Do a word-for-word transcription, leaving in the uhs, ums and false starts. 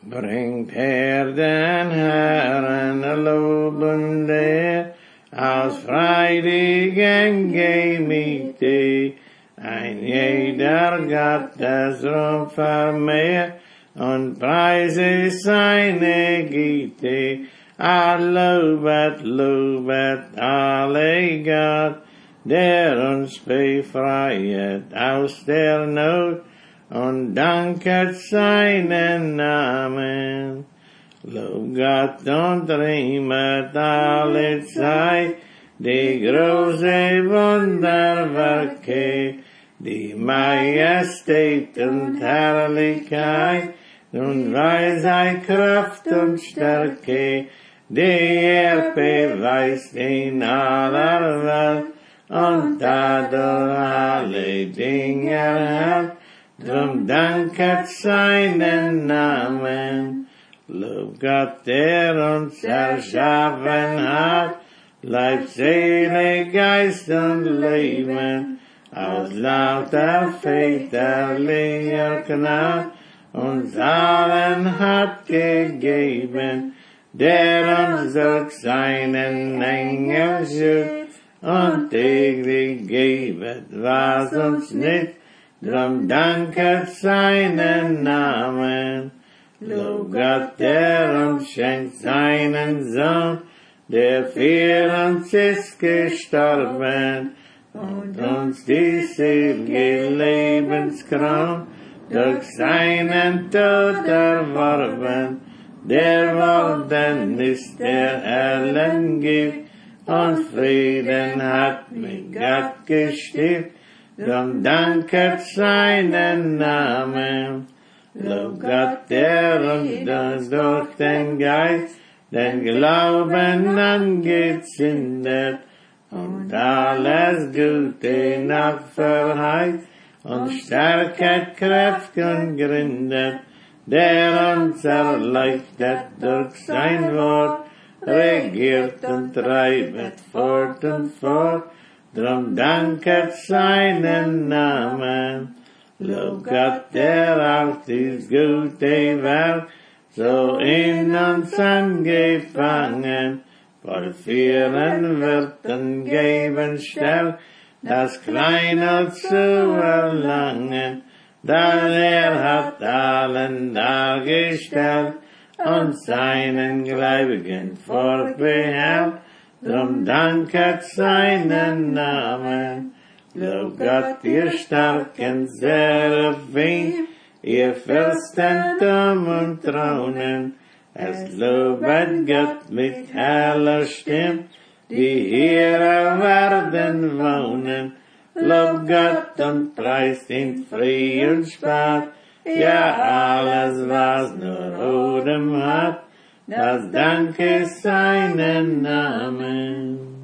Bringt her den Herrn, loben der, als freudigen Gemüte, ein jeder Gott das Ruhm vermehrt, und preise seine Güte. Ah, lobet, lobet alle Gott, der uns befreiet aus der Not, und danket seinen Namen. Lob Gott und riemet alle Zeit die große Wunderwerke, die Majestät und Herrlichkeit und Weisheit, Kraft und Stärke, die er beweist in aller Welt und dadurch alle Dinge erhält. Drum danket seinen Namen. Lob Gott, der uns erschaffen hat, Leib, Seele, Geist und Leben, aus lauter väterlicher Gnade uns allen hat gegeben, der uns durch seinen Engel schützt und täglich gebet, was uns nicht. Drum danket seinen Namen. Lob Gott, der uns schenkt seinen Sohn, der für uns ist gestorben und uns die selige Lebenskron durch seinen Tod erworben. Der worden ist, der allen gibt und Frieden hat mit Gott gestiftet. Drum danket seinen Namen. Lob Gott, der uns durch den Geist den Glauben angezündet und alles Gute nach verheißt und stärket Kraft und gründet, der uns erleuchtet durch sein Wort, regiert und treibet fort und fort. Drum danket seinen Namen. Lob Gott, der auch dies gute Werk so in uns angefangen, vollführen wird und geben Stärk, das Kleine zu erlangen, denn er hat allen dargestellt und seinen Gläubigen fortbehält. Drum danket seinen Namen. Lob Gott, ihr starken Seraphim, ihr Fürstentum und Thronen, es lobet Gott mit heller Stimme, die hier werden wohnen. Lob Gott und preist ihn früh und spät, ja alles, was nur Odem hat, das danke seinen Namen.